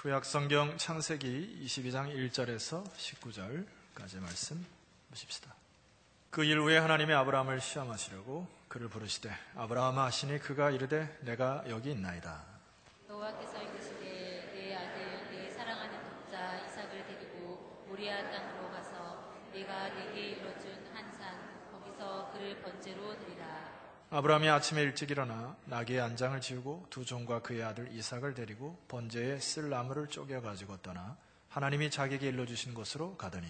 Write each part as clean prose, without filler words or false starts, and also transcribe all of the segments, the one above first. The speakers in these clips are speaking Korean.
구약성경 창세기 22장 1절에서 19절까지 말씀 보십시다. 그 일 후에 하나님이 아브라함을 시험하시려고 그를 부르시되 아브라함아 하시니 그가 이르되 내가 여기 있나이다. 여호와께서 이르시되 내 아들 내 사랑하는 독자 이삭을 데리고 모리아 땅으로 가서 내가 네게 일러준 한 산 거기서 그를 번제로 드리라. 아브라함이 아침에 일찍 일어나 나귀의 안장을 지우고 두 종과 그의 아들 이삭을 데리고 번제에 쓸 나무를 쪼개 가지고 떠나 하나님이 자기에게 일러주신 곳으로 가더니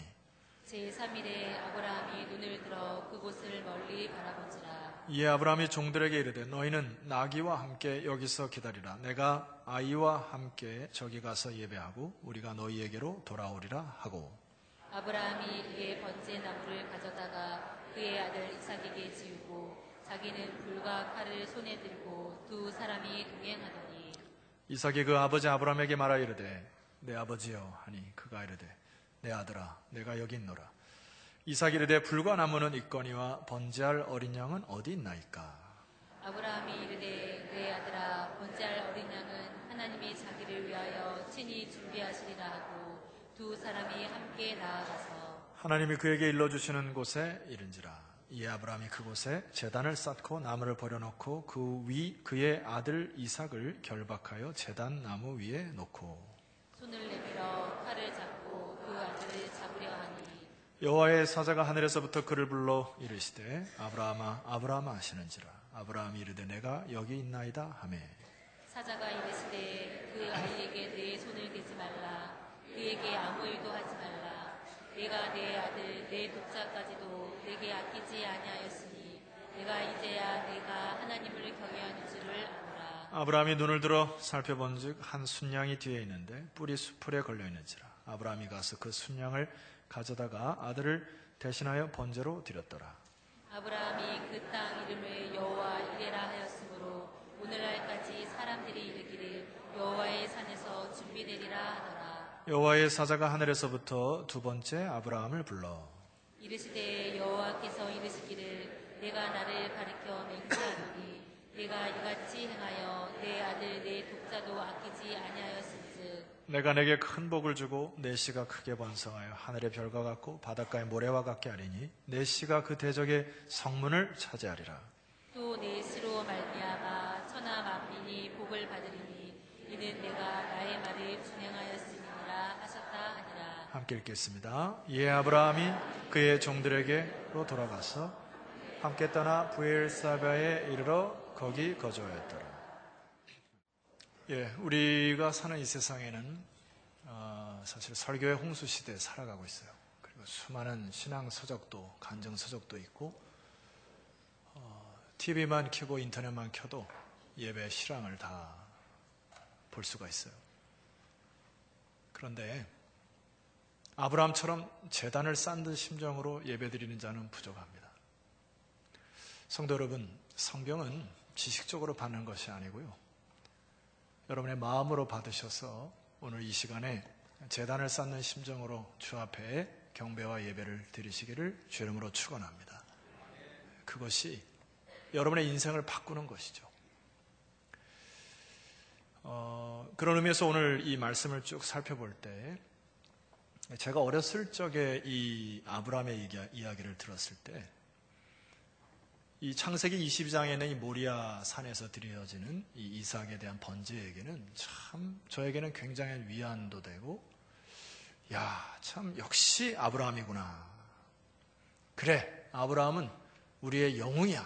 제3일에 아브라함이 눈을 들어 그곳을 멀리 바라본지라. 이에 아브라함이 종들에게 이르되 너희는 나귀와 함께 여기서 기다리라. 내가 아이와 함께 저기 가서 예배하고 우리가 너희에게로 돌아오리라 하고. 아브라함이 이에 번제 나무를 가져다가 그의 아들 이삭에게 지우고 자기는 불과 칼을 손에 들고 두 사람이 동행하더니 이삭이 그 아버지 아브라함에게 말하 이르되 내 아버지여 하니 그가 이르되 내 아들아 내가 여기 있노라. 이삭이 이르되 불과 나무는 있거니와 번제할 어린 양은 어디 있나이까. 아브라함이 이르되 내 아들아 번제할 어린 양은 하나님이 자기를 위하여 친히 준비하시리라 하고 두 사람이 함께 나아가서 하나님이 그에게 일러주시는 곳에 이른지라. 이에 아브라함이 그곳에 제단을 쌓고 나무를 버려놓고 그 위 그의 아들 이삭을 결박하여 제단 나무 위에 놓고 손을 내밀어 칼을 잡고 그 아들을 잡으려 하니 여호와의 사자가 하늘에서부터 그를 불러 이르시되 아브라함아 아브라함아 하시는지라. 아브라함이 이르되 내가 여기 있나이다 하매 사자가 이르시되 그 아이에게 내 손을 대지 말라. 그에게 아무 일도 하지 말라. 내가 내 아들 내 독자까지도 내게 아끼지 아니하였으니 내가 이제야 내가 하나님을 경외하는 줄을 아노라. 아브라함이 눈을 들어 살펴본즉 한 순양이 뒤에 있는데 뿔이 수풀에 걸려있는지라. 아브라함이 가서 그 순양을 가져다가 아들을 대신하여 번제로 드렸더라. 아브라함이 그 땅 이름을 여호와 이레라 하였으므로 오늘날까지 사람들이 이르기를 여호와의 산에서 준비되리라 하더라. 여호와의 사자가 하늘에서부터 두 번째 아브라함을 불러 이르시되 여호와께서 이르시기를 내가 나를 가리켜 맹세하노니 내가 이같이 행하여 내 아들 내 독자도 아끼지 아니하였은즉 내가 내게 큰 복을 주고 내 씨가 크게 번성하여 하늘의 별과 같고 바닷가의 모래와 같게 하리니 내 씨가 그 대적의 성문을 차지하리라. 또 내 씨로 말미암아 천하 만민이 복을 받으리니 이는 내가 나의 말을 준행하였음이니라 하셨다 하니라. 함께 읽겠습니다. 이에 아브라함이 그의 종들에게로 돌아가서 함께 떠나 브엘사바에 이르러 거기 거주하였더라. 우리가 사는 이 세상에는 사실 설교의 홍수 시대에 살아가고 있어요. 그리고 수많은 신앙 서적도 간증 서적도 있고 TV만 켜고 인터넷만 켜도 예배 실황을 다 볼 수가 있어요. 그런데 아브라함처럼 제단을 쌓는 심정으로 예배드리는 자는 부족합니다. 성도 여러분, 성경은 지식적으로 받는 것이 아니고요. 여러분의 마음으로 받으셔서 오늘 이 시간에 제단을 쌓는 심정으로 주 앞에 경배와 예배를 드리시기를 주 이름으로 축원합니다. 그것이 여러분의 인생을 바꾸는 것이죠. 그런 의미에서 오늘 이 말씀을 쭉 살펴볼 때 제가 어렸을 적에 이 아브라함의 이야기를 들었을 때 이 창세기 22장에는 이 모리아 산에서 드려지는 이 이삭에 대한 번제 얘기는 참 저에게는 굉장히 위안도 되고 참 역시 아브라함이구나. 그래, 아브라함은 우리의 영웅이야.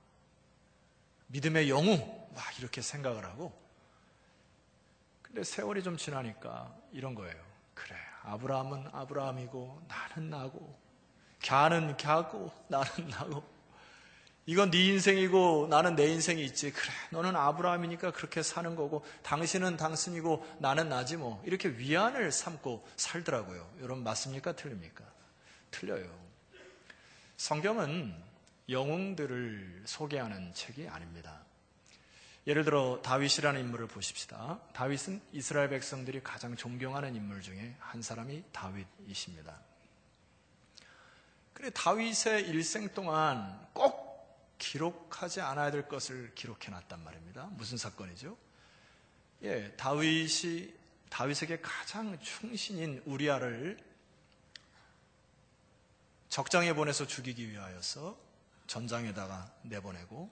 믿음의 영웅. 막 이렇게 생각을 하고 근데 세월이 좀 지나니까 이런 거예요. 그래, 아브라함은 아브라함이고 나는 나고 갸는 갸고 나는 나고 이건 네 인생이고 나는 내 인생이 있지. 그래, 너는 아브라함이니까 그렇게 사는 거고 당신은 당신이고 나는 나지 뭐. 이렇게 위안을 삼고 살더라고요. 여러분 맞습니까? 틀립니까? 틀려요. 성경은 영웅들을 소개하는 책이 아닙니다. 예를 들어 다윗이라는 인물을 보십시다. 다윗은 이스라엘 백성들이 가장 존경하는 인물 중에 한 사람이 다윗이십니다. 그래, 다윗의 일생 동안 꼭 기록하지 않아야 될 것을 기록해 놨단 말입니다. 무슨 사건이죠? 다윗이 다윗에게 가장 충신인 우리아를 적장에 보내서 죽이기 위하여서 전장에다가 내보내고,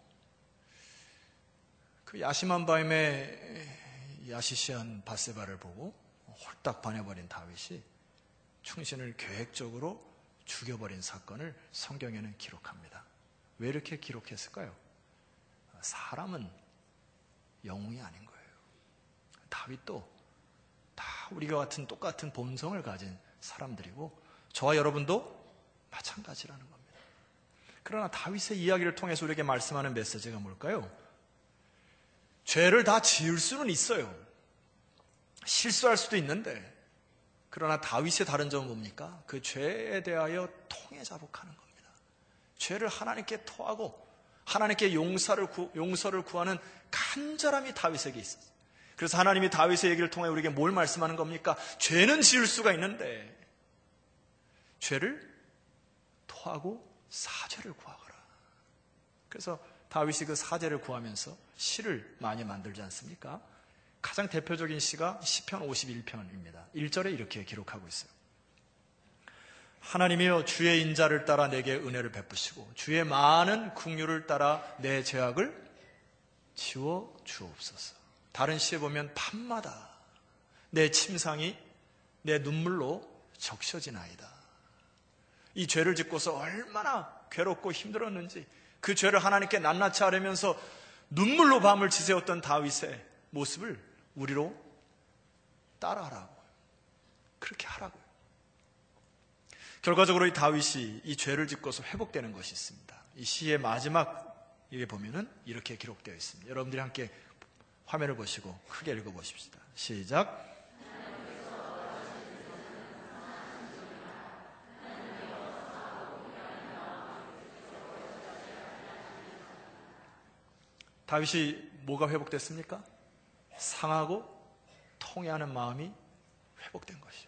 그 야심한 밤에 야시시한 밧세바를 보고 홀딱 반해버린 다윗이 충신을 계획적으로 죽여버린 사건을 성경에는 기록합니다. 왜 이렇게 기록했을까요? 사람은 영웅이 아닌 거예요. 다윗도 다 우리가 같은 똑같은 본성을 가진 사람들이고 저와 여러분도 마찬가지라는 겁니다. 그러나 다윗의 이야기를 통해서 우리에게 말씀하는 메시지가 뭘까요? 죄를 다 지을 수는 있어요. 실수할 수도 있는데, 그러나 다윗의 다른 점은 뭡니까? 그 죄에 대하여 통해 자복하는 겁니다. 죄를 하나님께 토하고 하나님께 용서를 구하는 간절함이 다윗에게 있었어요. 그래서 하나님이 다윗의 얘기를 통해 우리에게 뭘 말씀하는 겁니까? 죄는 지을 수가 있는데 죄를 토하고 사죄를 구하거라. 그래서 다윗이 그 사죄를 구하면서 시를 많이 만들지 않습니까? 가장 대표적인 시가 시편 51편입니다. 1절에 이렇게 기록하고 있어요. 하나님이여 주의 인자를 따라 내게 은혜를 베푸시고 주의 많은 긍휼을 따라 내 죄악을 지워 주옵소서. 다른 시에 보면 밤마다 내 침상이 내 눈물로 적셔지나이다. 이 죄를 짓고서 얼마나 괴롭고 힘들었는지 그 죄를 하나님께 낱낱이 아뢰면서 눈물로 밤을 지새웠던 다윗의 모습을 우리로 따라하라고, 그렇게 하라고요. 결과적으로 이 다윗이 이 죄를 짓고서 회복되는 것이 있습니다. 이 시의 마지막에 보면은 이렇게 기록되어 있습니다. 여러분들이 함께 화면을 보시고 크게 읽어보십시다. 시작. 다윗이 뭐가 회복됐습니까? 상하고 통회하는 마음이 회복된 것이에요.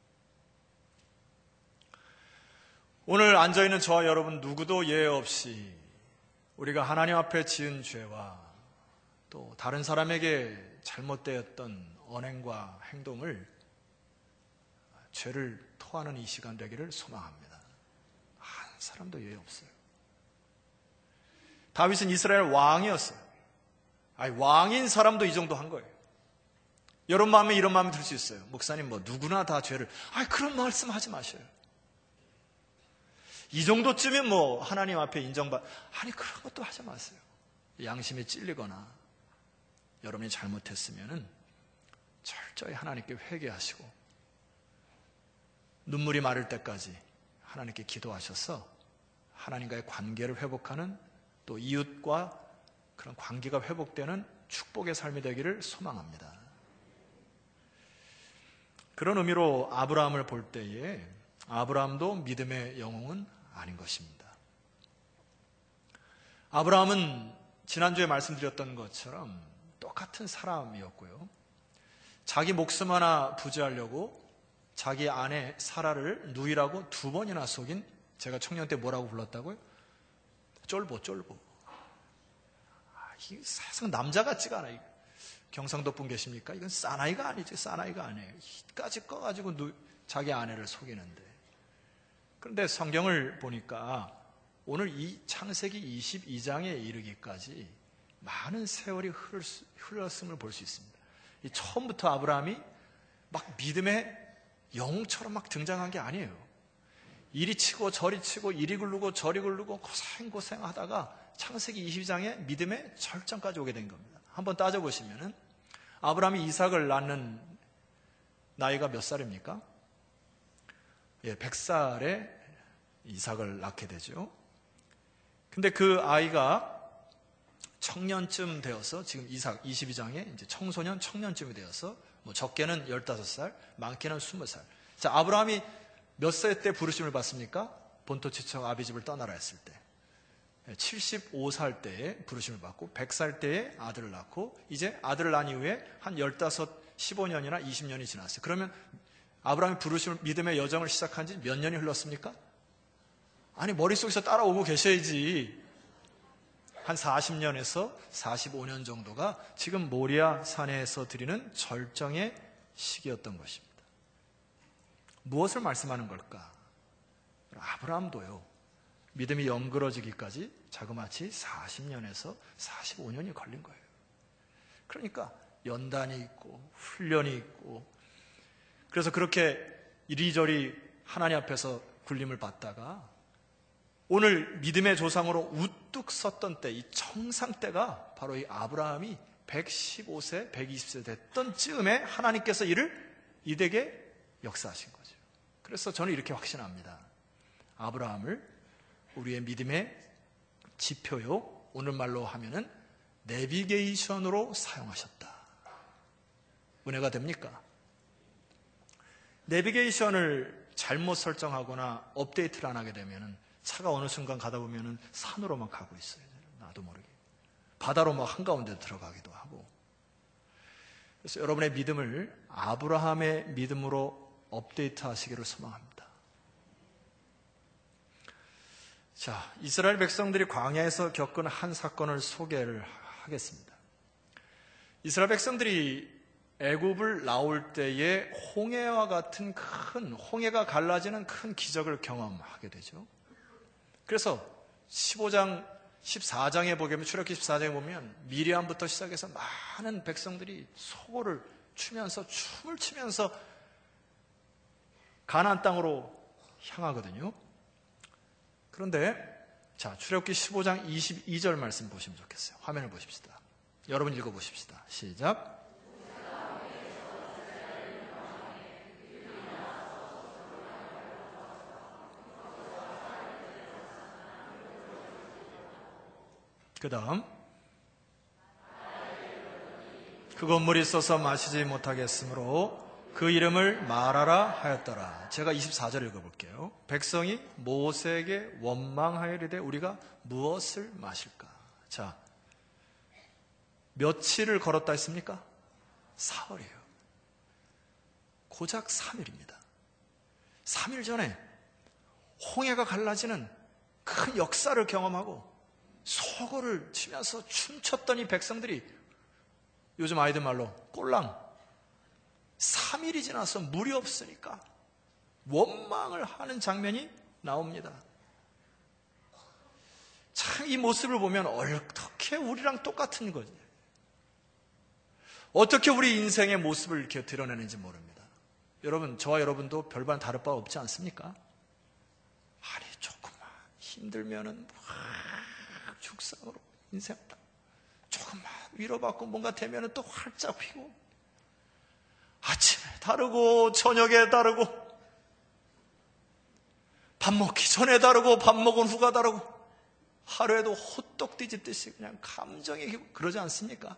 오늘 앉아있는 저와 여러분 누구도 예외 없이 우리가 하나님 앞에 지은 죄와 또 다른 사람에게 잘못되었던 언행과 행동을, 죄를 토하는 이 시간 되기를 소망합니다. 한 사람도 예외 없어요. 다윗은 이스라엘 왕이었어요. 왕인 사람도 이 정도 한 거예요. 여러분 마음에 이런 마음이 들 수 있어요. 목사님 누구나 다 죄를, 그런 말씀 하지 마셔요. 이 정도쯤이면 하나님 앞에 그런 것도 하지 마세요. 양심에 찔리거나 여러분이 잘못했으면 철저히 하나님께 회개하시고 눈물이 마를 때까지 하나님께 기도하셔서 하나님과의 관계를 회복하는, 또 이웃과 그런 관계가 회복되는 축복의 삶이 되기를 소망합니다. 그런 의미로 아브라함을 볼 때에 아브라함도 믿음의 영웅은 아닌 것입니다. 아브라함은 지난주에 말씀드렸던 것처럼 똑같은 사람이었고요. 자기 목숨 하나 부지하려고 자기 아내 사라를 누이라고 2번이나 속인, 제가 청년 때 뭐라고 불렀다고요? 쫄보. 이 세상 남자 같지가 않아요. 경상도 분 계십니까? 이건 사나이가 아니지, 사나이가 아니에요. 이까지 꺼가지고 자기 아내를 속이는데. 그런데 성경을 보니까 오늘 이 창세기 22장에 이르기까지 많은 세월이 흘렀음을 볼 수 있습니다. 이 처음부터 아브라함이 막 믿음의 영웅처럼 막 등장한 게 아니에요. 이리 치고 저리 치고 이리 굴르고 저리 굴르고 고생하다가 창세기 22장에 믿음의 절정까지 오게 된 겁니다. 한번 따져보시면은 아브라함이 이삭을 낳는 나이가 몇 살입니까? 100살에 이삭을 낳게 되죠. 근데 그 아이가 청년쯤 되어서, 지금 이삭 22장에 이제 청년쯤이 되어서 적게는 15살, 많게는 20살. 자, 아브라함이 몇 세 때 부르심을 받습니까? 본토 지척 아비 집을 떠나라 했을 때. 75살 때에 부르심을 받고 100살 때에 아들을 낳고, 이제 아들을 낳은 이후에 한 15, 15년이나 20년이 지났어요. 그러면 아브라함이 부르심을, 믿음의 여정을 시작한 지 몇 년이 흘렀습니까? 머릿속에서 따라오고 계셔야지. 한 40년에서 45년 정도가 지금 모리아 산에서 드리는 절정의 시기였던 것입니다. 무엇을 말씀하는 걸까? 아브라함도요, 믿음이 영그러지기까지 자그마치 40년에서 45년이 걸린 거예요. 그러니까 연단이 있고 훈련이 있고, 그래서 그렇게 이리저리 하나님 앞에서 굴림을 받다가 오늘 믿음의 조상으로 우뚝 섰던 때, 이 정상 때가 바로 이 아브라함이 115세, 120세 됐던 즈음에 하나님께서 이를 이되게 역사하신 거죠. 그래서 저는 이렇게 확신합니다. 아브라함을 우리의 믿음의 지표요, 오늘말로 하면은 내비게이션으로 사용하셨다. 은혜가 됩니까? 내비게이션을 잘못 설정하거나 업데이트를 안 하게 되면은 차가 어느 순간 가다 보면은 산으로만 가고 있어요. 나도 모르게. 바다로 막 한가운데 들어가기도 하고. 그래서 여러분의 믿음을 아브라함의 믿음으로 업데이트 하시기를 소망합니다. 자, 이스라엘 백성들이 광야에서 겪은 한 사건을 소개를 하겠습니다. 이스라엘 백성들이 애굽을 나올 때에 홍해와 같은 큰, 홍해가 갈라지는 큰 기적을 경험하게 되죠. 그래서 15장, 14장에 보면, 출애굽기 14장에 보면 미리암부터 시작해서 많은 백성들이 소고를 추면서, 춤을 추면서 가나안 땅으로 향하거든요. 그런데 자, 출애굽기 15장 22절 말씀 보시면 좋겠어요. 화면을 보십시다. 여러분 읽어보십시다. 시작. 그 다음, 그 건물이 있어서 마시지 못하겠으므로 그 이름을 마라라 하였더라. 제가 24절 읽어볼게요. 백성이 모세에게 원망하여 이르되 우리가 무엇을 마실까? 자, 며칠을 걸었다 했습니까? 사흘이에요. 고작 3일입니다. 3일 전에 홍해가 갈라지는 큰 역사를 경험하고 소고를 치면서 춤췄던 이 백성들이 요즘 아이들 말로 꼴랑 3일이 지나서 물이 없으니까 원망을 하는 장면이 나옵니다. 참 이 모습을 보면 어떻게 우리랑 똑같은 거지? 어떻게 우리 인생의 모습을 이렇게 드러내는지 모릅니다. 여러분, 저와 여러분도 별반 다를 바 없지 않습니까? 아니, 조금만 힘들면은 죽상으로 인생 조금만 위로받고 뭔가 되면은 또 활짝 피고, 아침에 다르고 저녁에 다르고 밥 먹기 전에 다르고 밥 먹은 후가 다르고 하루에도 호떡 뒤집듯이 그냥 감정이 그러지 않습니까?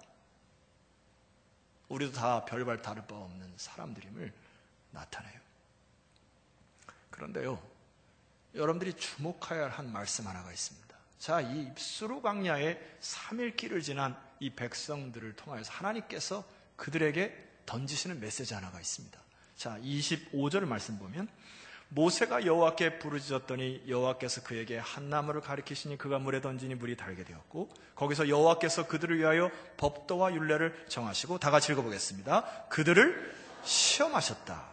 우리도 다 별반 다를 바 없는 사람들임을 나타내요. 그런데요, 여러분들이 주목해야 할 한 말씀 하나가 있습니다. 자, 이 입수루 광야의 3일 길을 지난 이 백성들을 통하여서 하나님께서 그들에게 던지시는 메시지 하나가 있습니다. 자, 25절 말씀 보면 모세가 여호와께 부르짖었더니 여호와께서 그에게 한 나무를 가리키시니 그가 물에 던지니 물이 달게 되었고, 거기서 여호와께서 그들을 위하여 법도와 율례를 정하시고, 다 같이 읽어보겠습니다. 그들을 시험하셨다.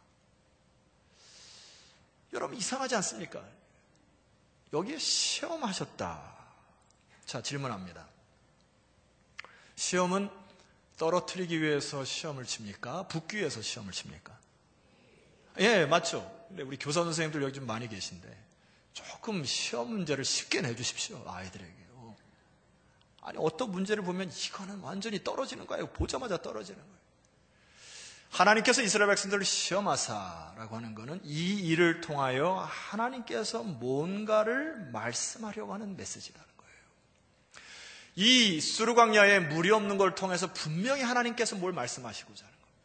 여러분, 이상하지 않습니까? 여기에 시험하셨다. 자, 질문합니다. 시험은 떨어뜨리기 위해서 시험을 칩니까? 붙기 위해서 시험을 칩니까? 예, 맞죠. 근데 우리 교사 선생님들 여기 좀 많이 계신데 조금 시험 문제를 쉽게 내주십시오, 아이들에게. 아니, 어떤 문제를 보면 이거는 완전히 떨어지는 거예요. 보자마자 떨어지는 거예요. 하나님께서 이스라엘 백성들을 시험하사라고 하는 것은 이 일을 통하여 하나님께서 뭔가를 말씀하려고 하는 메시지라는 거예요. 이 수르 광야에 물이 없는 걸 통해서 분명히 하나님께서 뭘 말씀하시고자 하는 겁니다.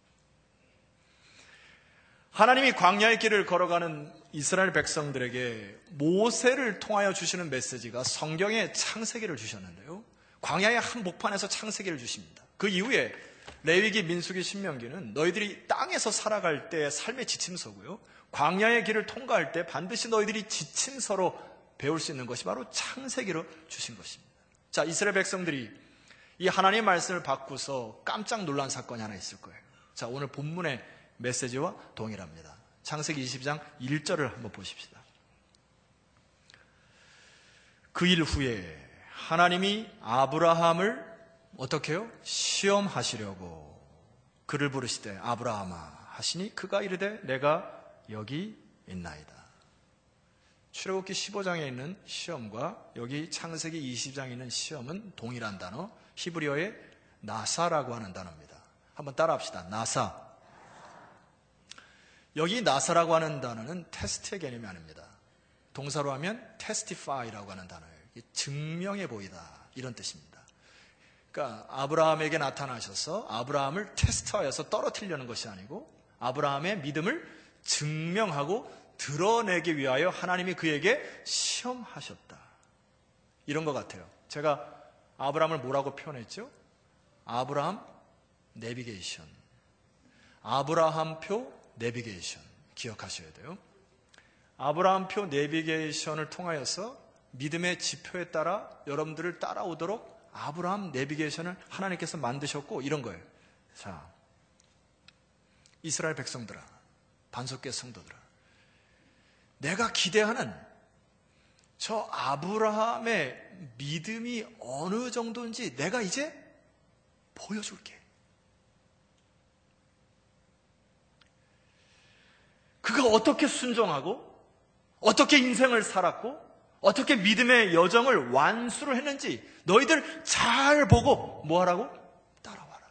하나님이 광야의 길을 걸어가는 이스라엘 백성들에게 모세를 통하여 주시는 메시지가 성경의 창세기를 주셨는데요, 광야의 한 목판에서 창세기를 주십니다. 그 이후에 레위기, 민수기, 신명기는 너희들이 땅에서 살아갈 때 삶의 지침서고요, 광야의 길을 통과할 때 반드시 너희들이 지침서로 배울 수 있는 것이 바로 창세기로 주신 것입니다. 자, 이스라엘 백성들이 이 하나님의 말씀을 받고서 깜짝 놀란 사건이 하나 있을 거예요. 자, 오늘 본문의 메시지와 동일합니다. 창세기 22장 1절을 한번 보십시다. 그 일 후에 하나님이 아브라함을 어떻게 해요? 시험하시려고 그를 부르시되 아브라함아 하시니 그가 이르되 내가 여기 있나이다. 출애굽기 15장에 있는 시험과 여기 창세기 20장에 있는 시험은 동일한 단어, 히브리어의 나사라고 하는 단어입니다. 한번 따라합시다. 나사. 여기 나사라고 하는 단어는 테스트의 개념이 아닙니다. 동사로 하면 testify라고 하는 단어예요. 증명해 보이다 이런 뜻입니다. 그러니까 아브라함에게 나타나셔서 아브라함을 테스트하여서 떨어뜨리려는 것이 아니고 아브라함의 믿음을 증명하고 드러내기 위하여 하나님이 그에게 시험하셨다. 이런 것 같아요. 제가 아브라함을 뭐라고 표현했죠? 아브라함 내비게이션. 아브라함표 내비게이션. 기억하셔야 돼요. 아브라함표 내비게이션을 통하여서 믿음의 지표에 따라 여러분들을 따라오도록 아브라함 내비게이션을 하나님께서 만드셨고 이런 거예요. 자, 이스라엘 백성들아, 반석계 성도들아, 내가 기대하는 저 아브라함의 믿음이 어느 정도인지 내가 이제 보여줄게. 그가 어떻게 순종하고 어떻게 인생을 살았고 어떻게 믿음의 여정을 완수를 했는지 너희들 잘 보고 뭐 하라고? 따라와라.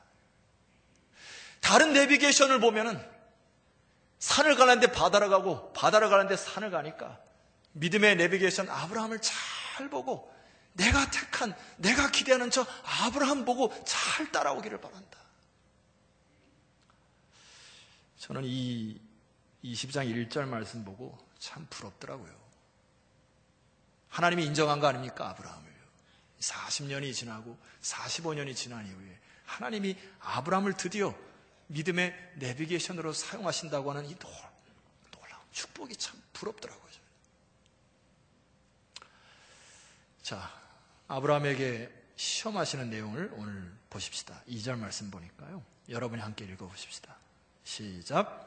다른 내비게이션을 보면은 산을 가는데 바다를 가고 바다를 가는데 산을 가니까 믿음의 내비게이션 아브라함을 잘 보고 내가 택한 내가 기대하는 저 아브라함 보고 잘 따라오기를 바란다. 저는 이 20장 1절 말씀 보고 참 부럽더라고요. 하나님이 인정한 거 아닙니까? 아브라함을. 40년이 지나고 45년이 지난 이후에 하나님이 아브라함을 드디어 믿음의 내비게이션으로 사용하신다고 하는 이 놀라운 축복이 참 부럽더라고요. 자, 아브라함에게 시험하시는 내용을 오늘 보십시다. 2절 말씀 보니까요. 여러분이 함께 읽어보십시다. 시작.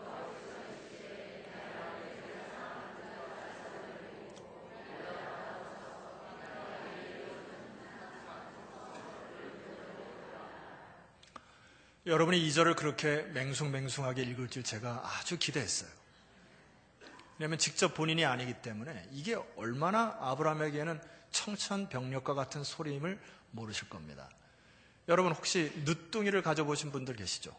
여러분이 2절을 그렇게 맹숭맹숭하게 읽을 줄 제가 아주 기대했어요. 왜냐하면 직접 본인이 아니기 때문에 이게 얼마나 아브라함에게는 청천벽력과 같은 소리임을 모르실 겁니다. 여러분 혹시 늦둥이를 가져보신 분들 계시죠?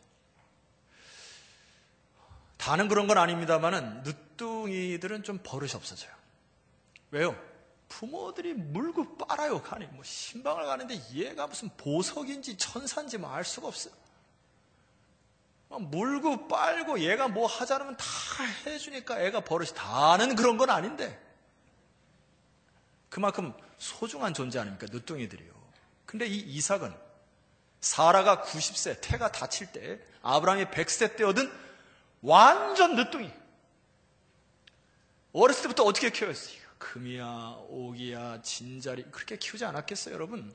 다는 그런 건 아닙니다만은 늦둥이들은 좀 버릇이 없어져요. 왜요? 부모들이 물고 빨아요. 가니 뭐 신방을 가는데 얘가 무슨 보석인지 천사인지 뭐 알 수가 없어요. 물고 빨고 얘가 뭐 하자면 다 해주니까 애가 버릇이 다는 그런 건 아닌데 그만큼 소중한 존재 아닙니까? 늦둥이들이요. 근데 이 이삭은 사라가 90세 태가 다칠 때 아브라함이 100세 때여든 완전 늦둥이. 어렸을 때부터 어떻게 키웠어요? 금이야 옥이야 진자리 그렇게 키우지 않았겠어요 여러분?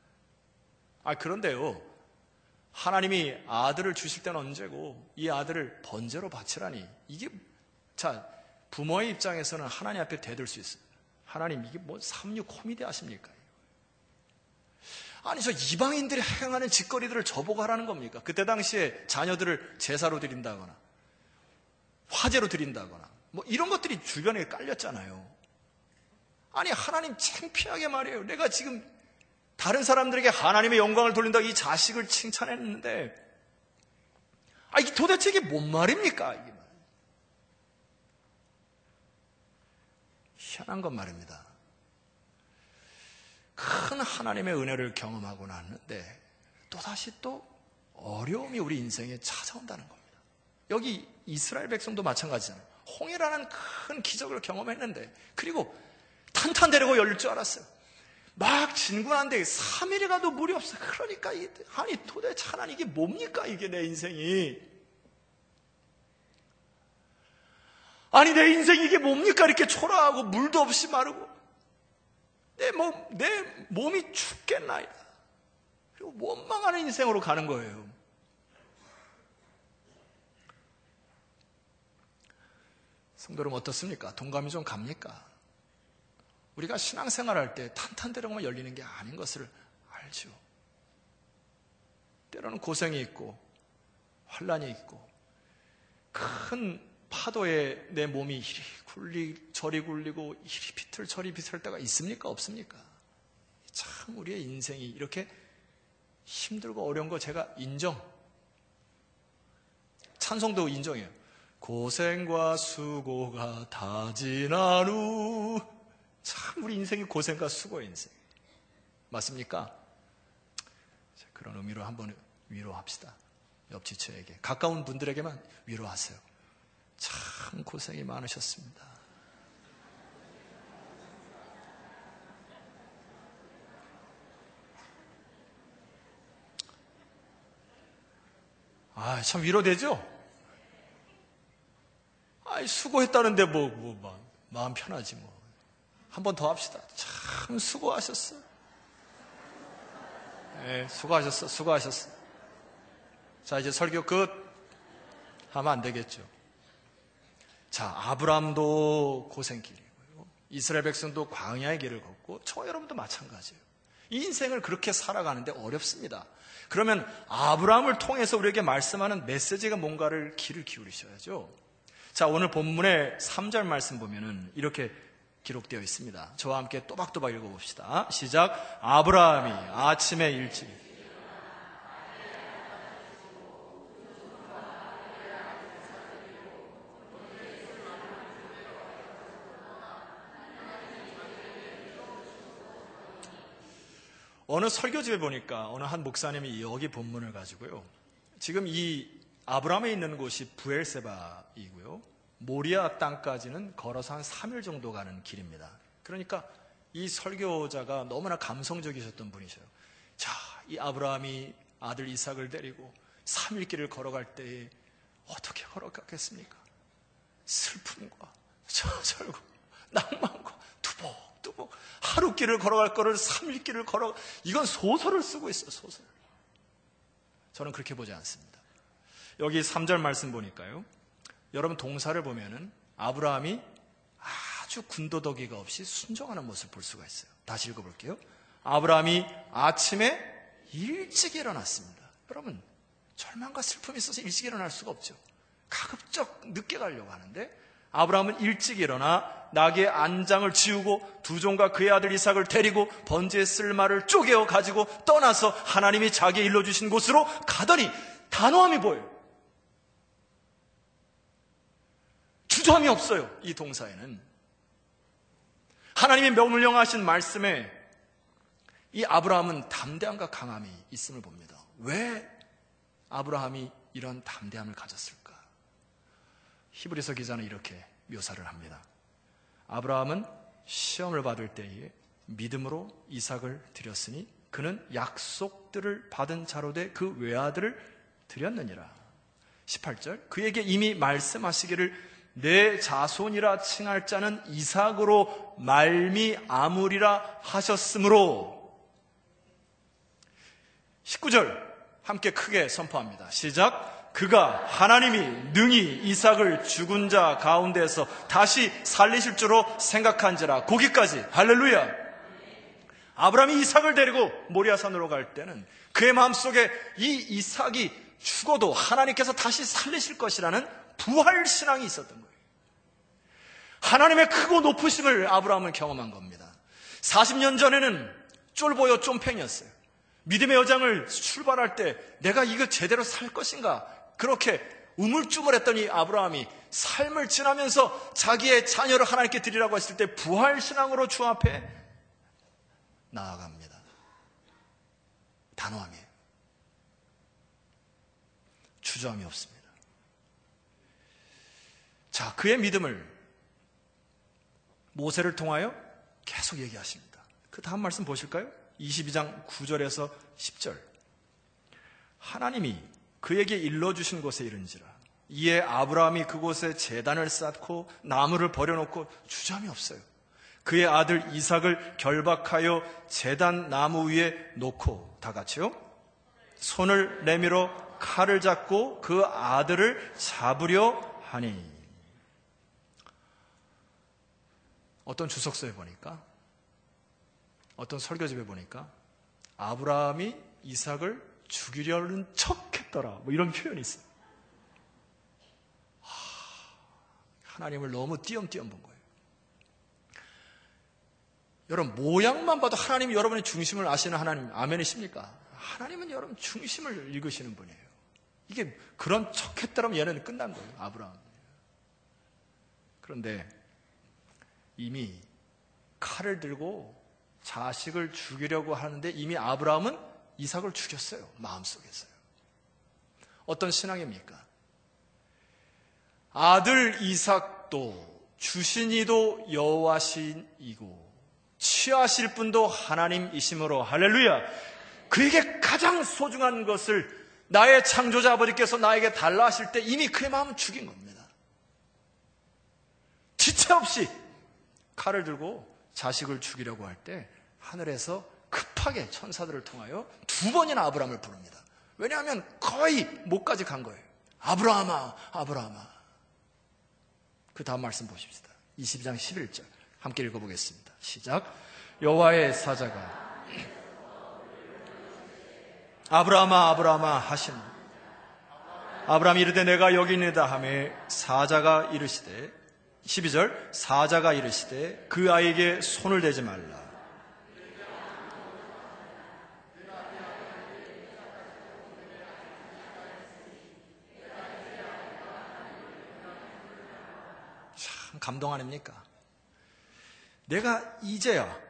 그런데요 하나님이 아들을 주실 때는 언제고 이 아들을 번제로 바치라니 이게 자 부모의 입장에서는 하나님 앞에 대들 수 있어요. 하나님 이게 뭐 삼류 코미디 하십니까? 아니 저 이방인들이 행하는 짓거리들을 저보고 하라는 겁니까? 그때 당시에 자녀들을 제사로 드린다거나 화제로 드린다거나 뭐 이런 것들이 주변에 깔렸잖아요. 아니 하나님 창피하게 말이에요. 내가 지금 다른 사람들에게 하나님의 영광을 돌린다고 이 자식을 칭찬했는데 이게 도대체 이게 뭔 말입니까? 이게 희한한 건 말입니다. 큰 하나님의 은혜를 경험하고 났는데 또다시 또 어려움이 우리 인생에 찾아온다는 겁니다. 여기 이스라엘 백성도 마찬가지잖아요. 홍해라는 큰 기적을 경험했는데 그리고 탄탄대로가 열릴 줄 알았어요. 막 진군한데 3일이 가도 물이 없어. 그러니까 아니 도대체 하나님 이게 뭡니까? 이게 내 인생이 아니 내 인생이 이게 뭡니까? 이렇게 초라하고 물도 없이 마르고 내 몸이 죽겠나이다. 그리고 원망하는 인생으로 가는 거예요. 성도 여러분 어떻습니까? 동감이 좀 갑니까? 우리가 신앙생활할 때 탄탄대로만 열리는 게 아닌 것을 알죠. 때로는 고생이 있고 환난이 있고 큰 파도에 내 몸이 이리 저리 굴리고 이리 비틀 저리 비틀 때가 있습니까? 없습니까? 참 우리의 인생이 이렇게 힘들고 어려운 거 제가 인정. 찬송도 인정해요. 고생과 수고가 다 지난 후. 참 우리 인생이 고생과 수고의 인생. 맞습니까? 그런 의미로 한번 위로합시다. 옆 지체에게. 가까운 분들에게만 위로하세요. 참 고생이 많으셨습니다. 참 위로되죠? 수고했다는데 마음 편하지 뭐. 한 번 더 합시다. 참 수고하셨어. 네, 수고하셨어. 자, 이제 설교 끝. 하면 안 되겠죠. 자, 아브라함도 고생길이고요. 이스라엘 백성도 광야의 길을 걷고 저 여러분도 마찬가지예요. 이 인생을 그렇게 살아가는데 어렵습니다. 그러면 아브라함을 통해서 우리에게 말씀하는 메시지가 뭔가를 귀를 기울이셔야죠. 자, 오늘 본문의 3절 말씀 보면은 이렇게 기록되어 있습니다. 저와 함께 또박또박 읽어봅시다. 시작. 아브라함이 아침에 일찍 어느 설교집에 보니까 어느 한 목사님이 여기 본문을 가지고요. 지금 이 아브라함에 있는 곳이 부엘세바이고요. 모리아 땅까지는 걸어서 한 3일 정도 가는 길입니다. 그러니까 이 설교자가 너무나 감성적이셨던 분이셔요. 자, 이 아브라함이 아들 이삭을 데리고 3일 길을 걸어갈 때에 어떻게 걸어갔겠습니까? 슬픔과 좌절과 낭만과 두벅두벅 하루 길을 걸어갈 거를 3일 길을 이건 소설을 쓰고 있어요. 소설. 저는 그렇게 보지 않습니다. 여기 3절 말씀 보니까요. 여러분 동사를 보면은 아브라함이 아주 군더더기가 없이 순종하는 모습을 볼 수가 있어요. 다시 읽어볼게요. 아브라함이 아침에 일찍 일어났습니다. 여러분 절망과 슬픔이 있어서 일찍 일어날 수가 없죠. 가급적 늦게 가려고 하는데 아브라함은 일찍 일어나 나귀의 안장을 지우고 두 종과 그의 아들 이삭을 데리고 번제에 쓸 말을 쪼개어 가지고 떠나서 하나님이 자기의 일러주신 곳으로 가더니 단호함이 보여요. 주저함이 없어요. 이 동사에는 하나님이 명령하신 말씀에 이 아브라함은 담대함과 강함이 있음을 봅니다. 왜 아브라함이 이런 담대함을 가졌을까? 히브리서 기자는 이렇게 묘사를 합니다. 아브라함은 시험을 받을 때에 믿음으로 이삭을 드렸으니 그는 약속들을 받은 자로 돼 그 외아들을 드렸느니라. 18절 그에게 이미 말씀하시기를 내 자손이라 칭할 자는 이삭으로 말미암으리라 하셨으므로. 19절 함께 크게 선포합니다. 시작. 그가 하나님이 능히 이삭을 죽은 자 가운데서 다시 살리실 줄로 생각한지라. 거기까지. 할렐루야. 아브라함이 이삭을 데리고 모리아산으로 갈 때는 그의 마음속에 이 이삭이 죽어도 하나님께서 다시 살리실 것이라는 부활신앙이 있었던 거예요. 하나님의 크고 높으심을 아브라함은 경험한 겁니다. 40년 전에는 쫄보여 쫌팽이었어요. 믿음의 여정을 출발할 때 내가 이거 제대로 살 것인가 그렇게 우물쭈물했더니 아브라함이 삶을 지나면서 자기의 자녀를 하나님께 드리라고 했을 때 부활신앙으로 주 앞에 나아갑니다. 단호함이에요. 주저함이 없습니다. 자, 그의 믿음을 모세를 통하여 계속 얘기하십니다. 그 다음 말씀 보실까요? 22장 9절에서 10절. 하나님이 그에게 일러주신 곳에 이른지라. 이에 아브라함이 그곳에 제단을 쌓고 나무를 버려놓고 주저함이 없어요. 그의 아들 이삭을 결박하여 제단 나무 위에 놓고 다 같이요. 손을 내밀어 칼을 잡고 그 아들을 잡으려 하니. 어떤 주석서에 보니까, 어떤 설교집에 보니까 아브라함이 이삭을 죽이려는 척 했더라, 뭐 이런 표현이 있어요. 하나님을 너무 띄엄띄엄 본 거예요. 여러분, 모양만 봐도 하나님이 여러분의 중심을 아시는 하나님, 아멘이십니까? 하나님은 여러분 중심을 읽으시는 분이에요. 이게 그런 척 했더라면 얘는 끝난 거예요, 아브라함. 그런데 이미 칼을 들고 자식을 죽이려고 하는데 이미 아브라함은 이삭을 죽였어요, 마음속에서요. 어떤 신앙입니까? 아들 이삭도 주신이도 여호와시이고 취하실 분도 하나님이심으로, 할렐루야, 그에게 가장 소중한 것을 나의 창조자 아버지께서 나에게 달라 하실 때 이미 그의 마음은 죽인 겁니다. 지체 없이 칼을 들고 자식을 죽이려고 할 때 하늘에서 급하게 천사들을 통하여 2번이나 아브라함을 부릅니다. 왜냐하면 거의 목까지 간 거예요. 아브라함아, 아브라함아. 그 다음 말씀 보십시다. 22장 11절 함께 읽어보겠습니다. 시작. 여호와의 사자가 아브라함아, 아브라함아 하시니 아브라함이 이르되 내가 여기 있느니라 하매 사자가 이르시되, 12절, 사자가 이르시되 그 아이에게 손을 대지 말라. 참 감동 아닙니까? 내가 이제야,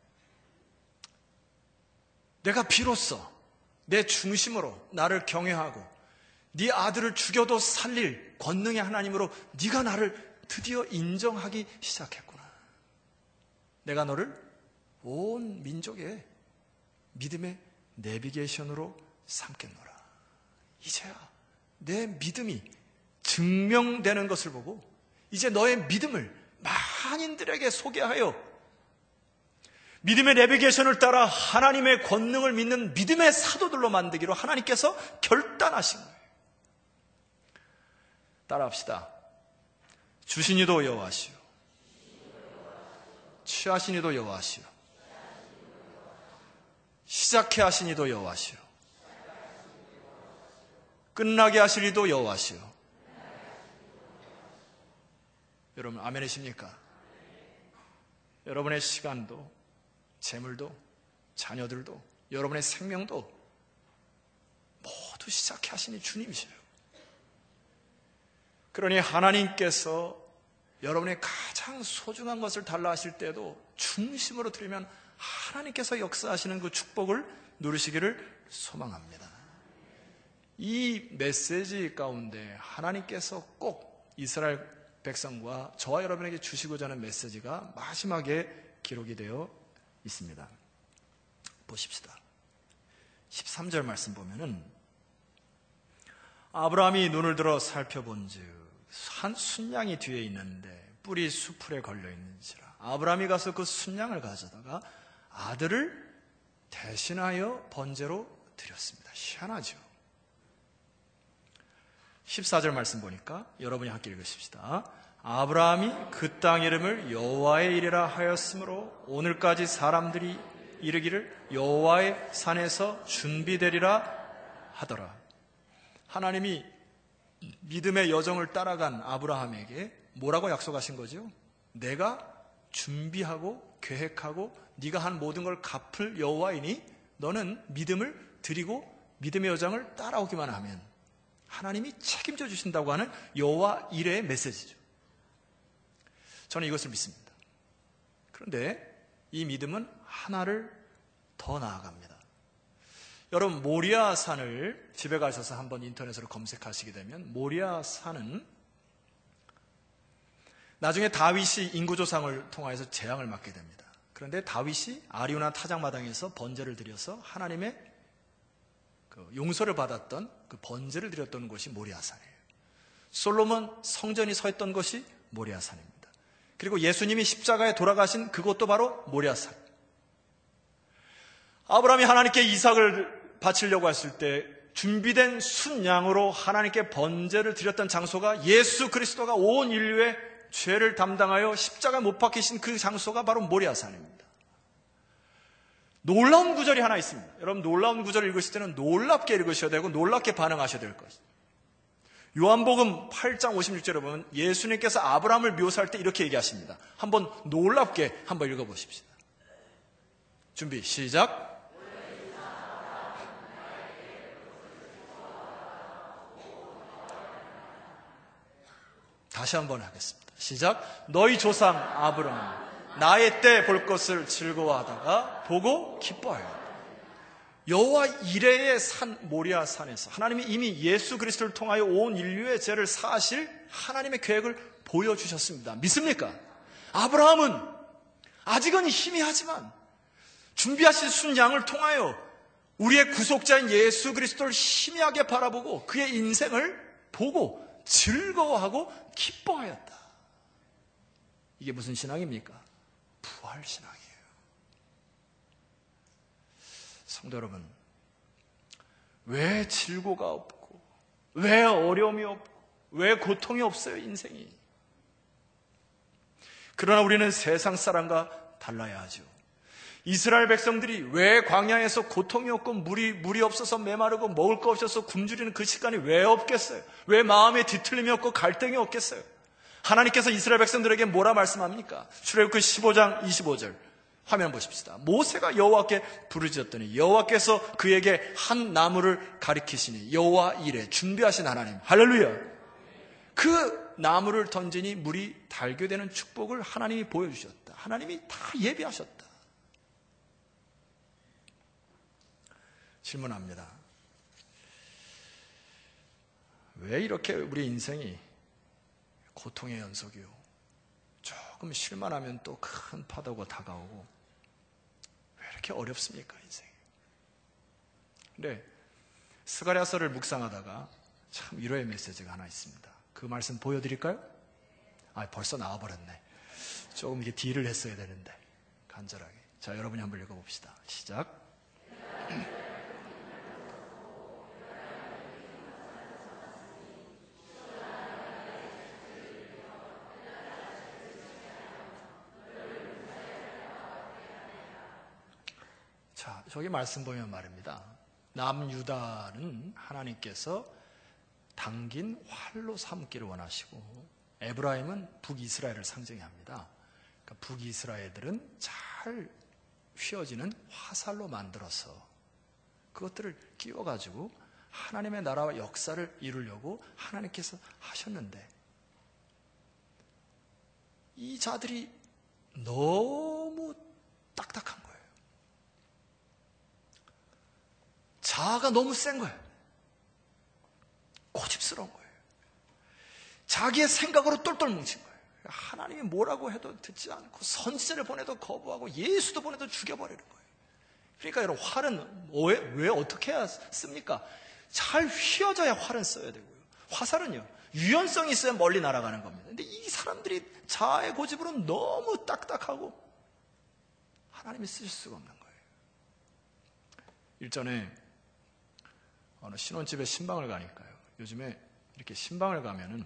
내가 비로소 내 중심으로 나를 경외하고 네 아들을 죽여도 살릴 권능의 하나님으로 네가 나를 드디어 인정하기 시작했구나. 내가 너를 온 민족의 믿음의 내비게이션으로 삼겠노라. 이제야 내 믿음이 증명되는 것을 보고 이제 너의 믿음을 만인들에게 소개하여 믿음의 내비게이션을 따라 하나님의 권능을 믿는 믿음의 사도들로 만들기로 하나님께서 결단하신 거예요. 따라합시다. 주신이도 여호와시오, 취하시니도 여호와시오, 시작해 하시니도 여호와시오, 끝나게 하시니도 여호와시오. 여러분 아멘이십니까? 여러분의 시간도, 재물도, 자녀들도, 여러분의 생명도 모두 시작해 하시니 주님이세요. 그러니 하나님께서 여러분의 가장 소중한 것을 달라 하실 때도 중심으로 드리면 하나님께서 역사하시는 그 축복을 누리시기를 소망합니다. 이 메시지 가운데 하나님께서 꼭 이스라엘 백성과 저와 여러분에게 주시고자 하는 메시지가 마지막에 기록이 되어 있습니다. 보십시다. 13절 말씀 보면은 아브라함이 눈을 들어 살펴본즉 한 순양이 뒤에 있는데 뿔이 수풀에 걸려 있는지라. 아브라함이 가서 그 순양을 가져다가 아들을 대신하여 번제로 드렸습니다. 희한하죠. 14절 말씀 보니까 여러분이 함께 읽으십시다. 아브라함이 그 땅 이름을 여호와의 이레라 하였으므로 오늘까지 사람들이 이르기를 여호와의 산에서 준비되리라 하더라. 하나님이 믿음의 여정을 따라간 아브라함에게 뭐라고 약속하신 거죠? 내가 준비하고 계획하고 네가 한 모든 걸 갚을 여호와이니 너는 믿음을 드리고 믿음의 여정을 따라오기만 하면 하나님이 책임져 주신다고 하는 여호와 이레의 메시지죠. 저는 이것을 믿습니다. 그런데 이 믿음은 하나를 더 나아갑니다. 여러분 모리아 산을 집에 가셔서 한번 인터넷으로 검색하시게 되면 모리아 산은 나중에 다윗이 인구조상을 통하여서 재앙을 맞게 됩니다. 그런데 다윗이 아리우나 타작마당에서 번제를 드려서 하나님의 그 용서를 받았던 그 번제를 드렸던 곳이 모리아산이에요. 솔로몬 성전이 서 있던 곳이 모리아산입니다. 그리고 예수님이 십자가에 돌아가신 그곳도 바로 모리아산. 아브라함이 하나님께 이삭을 바치려고 했을 때 준비된 순양으로 하나님께 번제를 드렸던 장소가 예수 그리스도가 온 인류의 죄를 담당하여 십자가 못 박히신 그 장소가 바로 모리아산입니다. 놀라운 구절이 하나 있습니다. 여러분, 놀라운 구절을 읽으실 때는 놀랍게 읽으셔야 되고 놀랍게 반응하셔야 될 것입니다. 요한복음 8장 56절에 보면 예수님께서 아브라함을 묘사할 때 이렇게 얘기하십니다. 한번 놀랍게 한번 읽어보십시다. 준비, 시작. 다시 한번 하겠습니다. 시작. 너희 조상 아브라함 나의 때 볼 것을 즐거워하다가 보고 기뻐하였다. 여호와 이레의 산 모리아산에서 하나님이 이미 예수 그리스도를 통하여 온 인류의 죄를 사하실 하나님의 계획을 보여주셨습니다. 믿습니까? 아브라함은 아직은 희미하지만 준비하신 순양을 통하여 우리의 구속자인 예수 그리스도를 희미하게 바라보고 그의 인생을 보고 즐거워하고 기뻐하였다. 이게 무슨 신앙입니까? 부활 신앙이에요. 성도 여러분, 왜 질고가 없고 왜 어려움이 없고 왜 고통이 없어요, 인생이? 그러나 우리는 세상 사람과 달라야 하죠. 이스라엘 백성들이 왜 광야에서 고통이 없고 물이 없어서 메마르고 먹을 거 없어서 굶주리는 그 시간이 왜 없겠어요? 왜 마음에 뒤틀림이 없고 갈등이 없겠어요? 하나님께서 이스라엘 백성들에게 뭐라 말씀합니까? 출애굽기 15장 25절 화면 보십시다. 모세가 여호와께 부르짖었더니 여호와께서 그에게 한 나무를 가리키시니 여호와 이레 준비하신 하나님. 할렐루야. 그 나무를 던지니 물이 달게 되는 축복을 하나님이 보여주셨다. 하나님이 다 예비하셨다. 질문합니다. 왜 이렇게 우리 인생이 고통의 연속이요? 조금 실만하면 또 큰 파도가 다가오고 왜 이렇게 어렵습니까, 인생이? 근데 스가랴서를 묵상하다가 참 위로의 메시지가 하나 있습니다. 그 말씀 보여드릴까요? 벌써 나와버렸네. 조금 이게 딜을 했어야 되는데 간절하게. 자, 여러분이 한번 읽어봅시다. 시작. 자, 저기 말씀 보면 말입니다. 남유다는 하나님께서 당긴 활로 삼기를 원하시고 에브라임은 북이스라엘을 상징합니다. 그러니까 북이스라엘들은 잘 휘어지는 화살로 만들어서 그것들을 끼워가지고 하나님의 나라와 역사를 이루려고 하나님께서 하셨는데 이 자들이 너무 딱딱한 거예요. 자아가 너무 센 거예요. 고집스러운 거예요. 자기의 생각으로 똘똘 뭉친 거예요. 하나님이 뭐라고 해도 듣지 않고 선지자를 보내도 거부하고 예수도 보내도 죽여버리는 거예요. 그러니까 여러분, 활은 왜 어떻게 해야 씁니까? 잘 휘어져야 활은 써야 되고요. 화살은요, 유연성이 있어야 멀리 날아가는 겁니다. 근데 이 사람들이 자아의 고집으로 너무 딱딱하고 하나님이 쓰실 수가 없는 거예요. 일전에 어느 신혼집에 신방을 가니까요. 요즘에 이렇게 신방을 가면은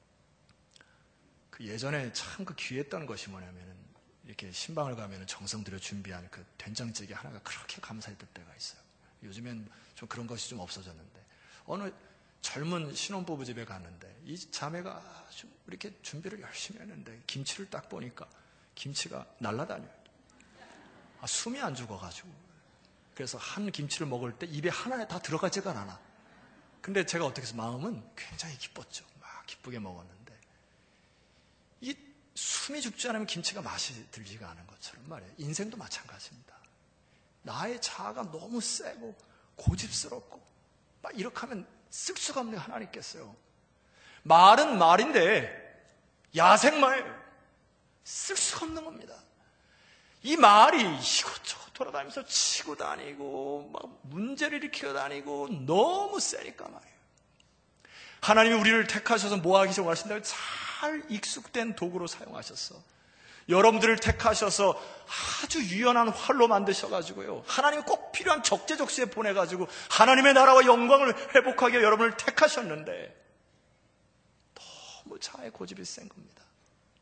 그 예전에 참 그 귀했던 것이 뭐냐면은 이렇게 신방을 가면은 정성 들여 준비한 그 된장찌개 하나가 그렇게 감사했던 때가 있어요. 요즘엔 좀 그런 것이 좀 없어졌는데 어느 젊은 신혼부부 집에 갔는데 이 자매가 아주 이렇게 준비를 열심히 했는데 김치를 딱 보니까 김치가 날아다녀요. 숨이 안 죽어가지고. 그래서 한 김치를 먹을 때 입에 하나에 다 들어가지가 않아. 근데 제가 어떻게 해서 마음은 굉장히 기뻤죠. 막 기쁘게 먹었는데 이 숨이 죽지 않으면 김치가 맛이 들지가 않은 것처럼 말이에요. 인생도 마찬가지입니다. 나의 자아가 너무 세고 고집스럽고 막 이렇게 하면 쓸 수가 없는 하나님께서요. 말은 말인데 야생마예요. 쓸 수가 없는 겁니다. 이 말이 이곳저곳 돌아다니면서 치고 다니고 막 문제를 일으키고 다니고 너무 세니까 말이에요. 하나님이 우리를 택하셔서 뭐하기 원하신다고 잘 익숙된 도구로 사용하셨어. 여러분들을 택하셔서 아주 유연한 활로 만드셔가지고요. 하나님이 꼭 필요한 적재적소에 보내가지고 하나님의 나라와 영광을 회복하기 위해 여러분을 택하셨는데 너무 자아의 고집이 센 겁니다.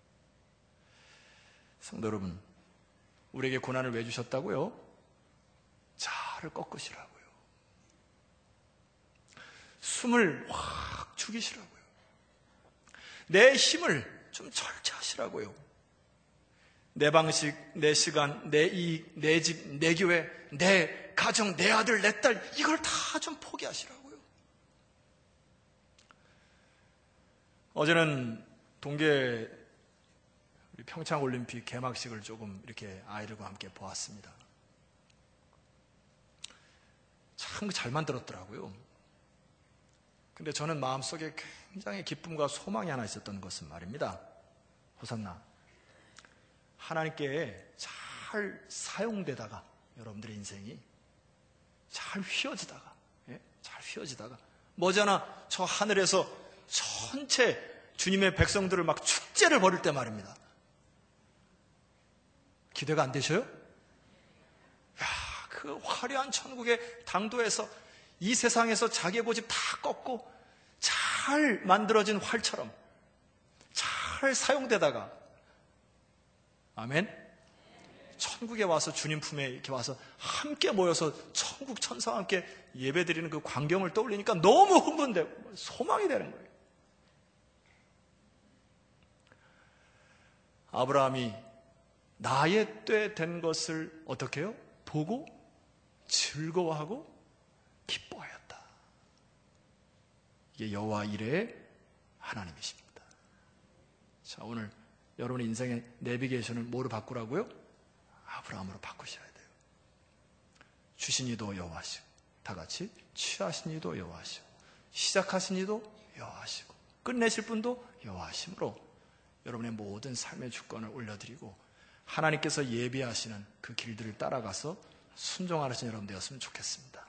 성도 여러분, 우리에게 고난을 왜 주셨다고요? 자아를 꺾으시라고요. 숨을 확 죽이시라고요. 내 힘을 좀 절제하시라고요. 내 방식, 내 시간, 내 이익, 내 집, 내 교회, 내 가정, 내 아들, 내 딸, 이걸 다 좀 포기하시라고요. 어제는 동계 평창올림픽 개막식을 조금 이렇게 아이들과 함께 보았습니다. 참 잘 만들었더라고요. 근데 저는 마음속에 굉장히 기쁨과 소망이 하나 있었던 것은 말입니다. 호산나, 하나님께 잘 사용되다가 여러분들의 인생이 잘 휘어지다가, 잘 휘어지다가 머지않아 저 하늘에서 전체 주님의 백성들을 막 축제를 벌일 때 말입니다. 기대가 안 되셔요? 야, 그 화려한 천국의 당도에서 이 세상에서 자기의 고집 다 꺾고 잘 만들어진 활처럼 잘 사용되다가, 아멘, 천국에 와서 주님 품에 이렇게 와서 함께 모여서 천국 천사와 함께 예배드리는 그 광경을 떠올리니까 너무 흥분되고 소망이 되는 거예요. 아브라함이 나의 때 된 것을 어떻게 해요? 보고 즐거워하고 기뻐하였다. 이게 여호와 이레의 하나님이십니다. 자, 오늘 여러분의 인생의 내비게이션을 뭐로 바꾸라고요? 아브라함으로 바꾸셔야 돼요. 주신 이도 여호와시고, 다 같이 취하신 이도 여호와시고, 시작하신 이도 여호와시고, 끝내실 분도 여호와심으로 여러분의 모든 삶의 주권을 올려드리고 하나님께서 예비하시는 그 길들을 따라가서 순종하는 여러분 되었으면 좋겠습니다.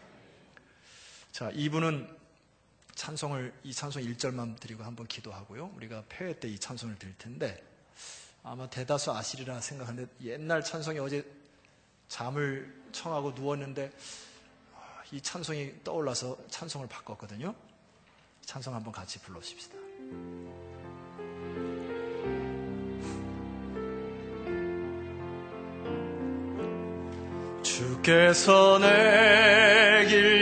자, 2부는 이 찬송 1절만 드리고 한번 기도하고요. 우리가 폐회 때 이 찬송을 드릴 텐데 아마 대다수 아시리라 생각하는데, 옛날 찬송이 어제 잠을 청하고 누웠는데 이 찬송이 떠올라서 찬송을 바꿨거든요. 찬송 한번 같이 불러주십시다. 주께서 내 길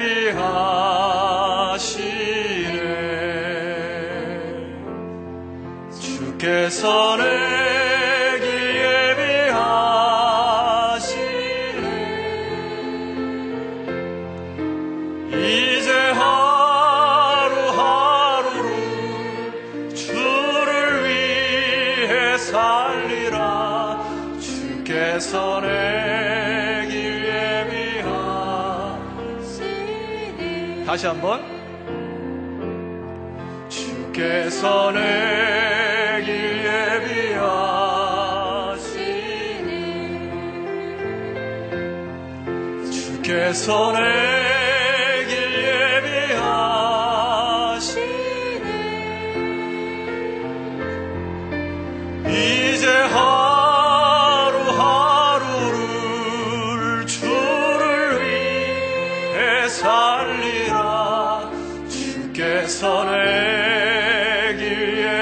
예비하시네. 주께서 내 길 예비하시네. 이제 하루하루를 주를 위해 살리라. 주께서 다시 한번. 주께서 내 길 예비하시네. 주께서 내 길 예비하시네. 이제 하루하루를 주를 위해 살리라. 주께서 내 길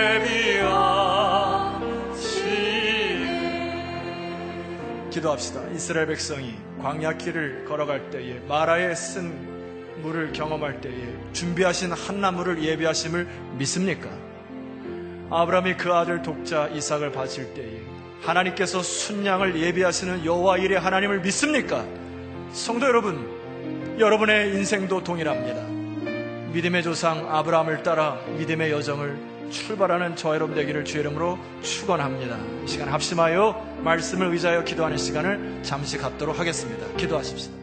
예비하시네. 기도합시다. 이스라엘 백성이 광야 길을 걸어갈 때에 마라에 쓴 물을 경험할 때에 준비하신 한나물을 예비하심을 믿습니까? 아브라함이 그 아들 독자 이삭을 바칠 때에 하나님께서 순양을 예비하시는 여호와 이레 하나님을 믿습니까? 성도 여러분, 여러분의 인생도 동일합니다. 믿음의 조상 아브라함을 따라 믿음의 여정을 출발하는 저와 여러분 되기를 주의 이름으로 축원합니다. 이 시간 합심하여 말씀을 의지하여 기도하는 시간을 잠시 갖도록 하겠습니다. 기도하십시다.